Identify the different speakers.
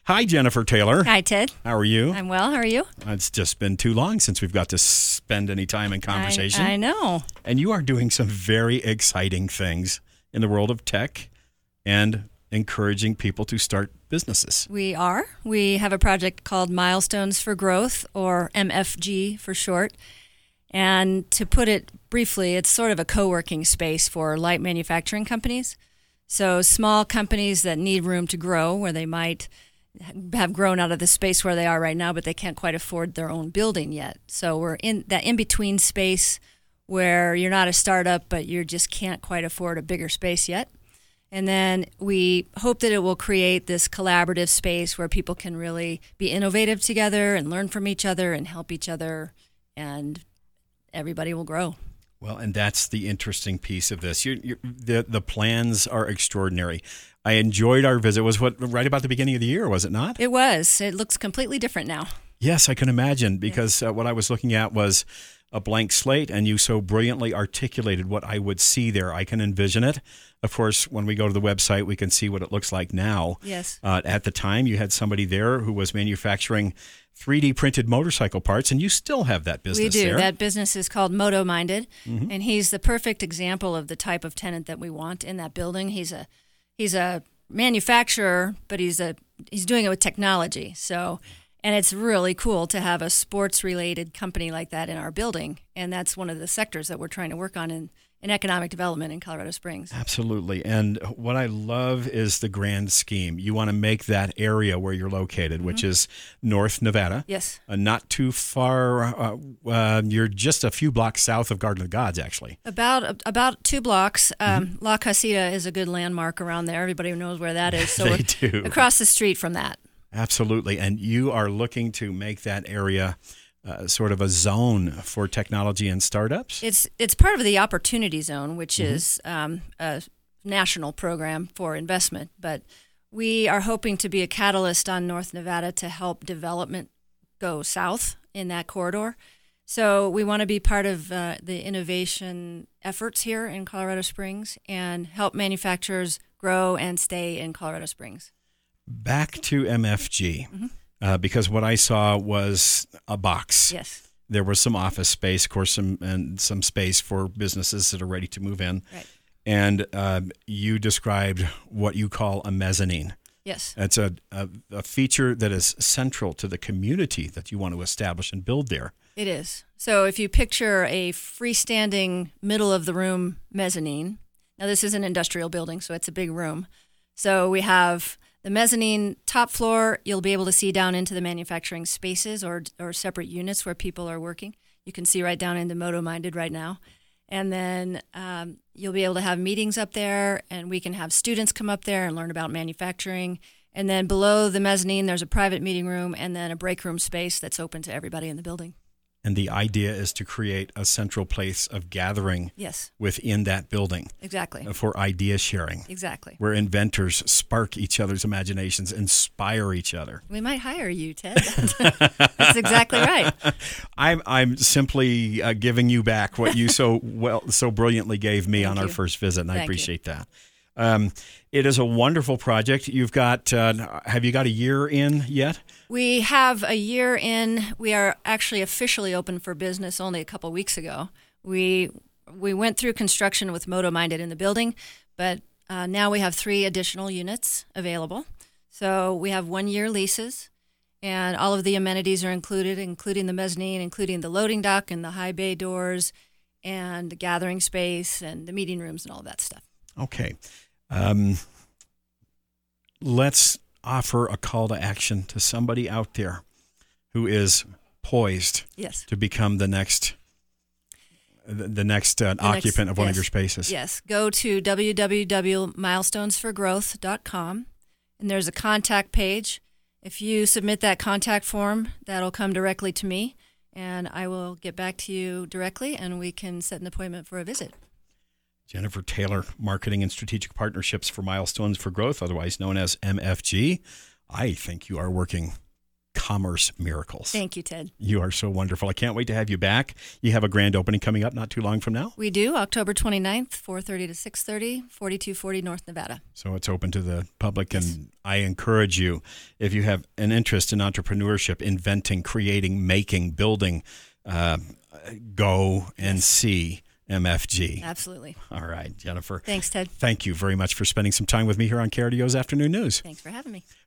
Speaker 1: Hi, Jennifer Taylor.
Speaker 2: Hi, Ted.
Speaker 1: How are you?
Speaker 2: I'm well. How are you?
Speaker 1: It's just been too long since we've got to spend any time in conversation.
Speaker 2: I know.
Speaker 1: And you are doing some very exciting things in the world of tech and encouraging people to start businesses.
Speaker 2: We are. We have a project called Milestones for Growth, or MFG for short. And to put it briefly, it's sort of a co-working space for light manufacturing companies. So small companies that need room to grow, where they might have grown out of the space where they are right now, but they can't quite afford their own building yet. So we're in that in-between space where you're not a startup, but you just can't quite afford a bigger space yet. And then we hope that it will create this collaborative space where people can really be innovative together and learn from each other and help each other, and everybody will grow.
Speaker 1: Well, and that's the interesting piece of this. The plans are extraordinary. I enjoyed our visit. It was right about the beginning of the year, was it not?
Speaker 2: It was. It looks completely different now.
Speaker 1: Yes, I can imagine, because what I was looking at was a blank slate, and you so brilliantly articulated what I would see there. I can envision it. Of course, when we go to the website, we can see what it looks like now.
Speaker 2: Yes.
Speaker 1: At the time, you had somebody there who was manufacturing 3D printed motorcycle parts, and you still have that business there.
Speaker 2: We do. That business is called Moto Minded, and he's the perfect example of the type of tenant that we want in that building. He's a manufacturer, but he's doing it with technology. So, and it's really cool to have a sports-related company like that in our building, and that's one of the sectors that we're trying to work on in economic development in Colorado Springs.
Speaker 1: Absolutely. And what I love is the grand scheme. You want to make that area where you're located, which is North Nevada.
Speaker 2: Yes.
Speaker 1: Not too far. You're just a few blocks south of Garden of the Gods, actually.
Speaker 2: About 2 blocks. La Casita is a good landmark around there. Everybody knows where that is. So
Speaker 1: They
Speaker 2: we're
Speaker 1: do.
Speaker 2: across the street from that.
Speaker 1: Absolutely. And you are looking to make that area sort of a zone for technology and startups?
Speaker 2: It's part of the Opportunity Zone, which is a national program for investment. But we are hoping to be a catalyst on North Nevada to help development go south in that corridor. So we want to be part of the innovation efforts here in Colorado Springs and help manufacturers grow and stay in Colorado Springs.
Speaker 1: Back to MFG. Because what I saw was a box.
Speaker 2: Yes.
Speaker 1: There was some office space, of course, some space for businesses that are ready to move in.
Speaker 2: Right.
Speaker 1: And you described what you call a mezzanine.
Speaker 2: Yes.
Speaker 1: It's a feature that is central to the community that you want to establish and build there.
Speaker 2: It is. So if you picture a freestanding middle-of-the-room mezzanine, now this is an industrial building, so it's a big room. So we have the mezzanine top floor. You'll be able to see down into the manufacturing spaces or separate units where people are working. You can see right down into Moto Minded right now. And then you'll be able to have meetings up there, and we can have students come up there and learn about manufacturing. And then below the mezzanine, there's a private meeting room and then a break room space that's open to everybody in the building.
Speaker 1: And the idea is to create a central place of gathering
Speaker 2: Yes.
Speaker 1: within that building.
Speaker 2: Exactly.
Speaker 1: For idea sharing.
Speaker 2: Exactly.
Speaker 1: Where inventors spark each other's imaginations, inspire each other.
Speaker 2: We might hire you, Ted. That's exactly right.
Speaker 1: I'm simply giving you back what you so brilliantly gave me on our first visit, and I appreciate that. It is a wonderful project. You've got, have you got a year in yet?
Speaker 2: We have a year in. We are actually officially open for business only a couple weeks ago. We went through construction with Moto Minded in the building, but now we have 3 additional units available. So we have 1-year leases, and all of the amenities are included, including the mezzanine, including the loading dock and the high bay doors and the gathering space and the meeting rooms and all that stuff.
Speaker 1: Okay. Let's offer a call to action to somebody out there who is poised to become the next occupant of one of your spaces.
Speaker 2: Yes. Go to www.milestonesforgrowth.com, and there's a contact page. If you submit that contact form, that'll come directly to me, and I will get back to you directly, and we can set an appointment for a visit.
Speaker 1: Jennifer Taylor, Marketing and Strategic Partnerships for Milestones for Growth, otherwise known as MFG. I think you are working commerce miracles.
Speaker 2: Thank you, Ted.
Speaker 1: You are so wonderful. I can't wait to have you back. You have a grand opening coming up not too long from now.
Speaker 2: We do, October 29th, 4:30 to 6:30, 4240 North Nevada.
Speaker 1: So it's open to the public, and I encourage you, if you have an interest in entrepreneurship, inventing, creating, making, building, go and see MFG.
Speaker 2: Absolutely.
Speaker 1: All right, Jennifer.
Speaker 2: Thanks, Ted.
Speaker 1: Thank you very much for spending some time with me here on KRDO's Afternoon News.
Speaker 2: Thanks for having me.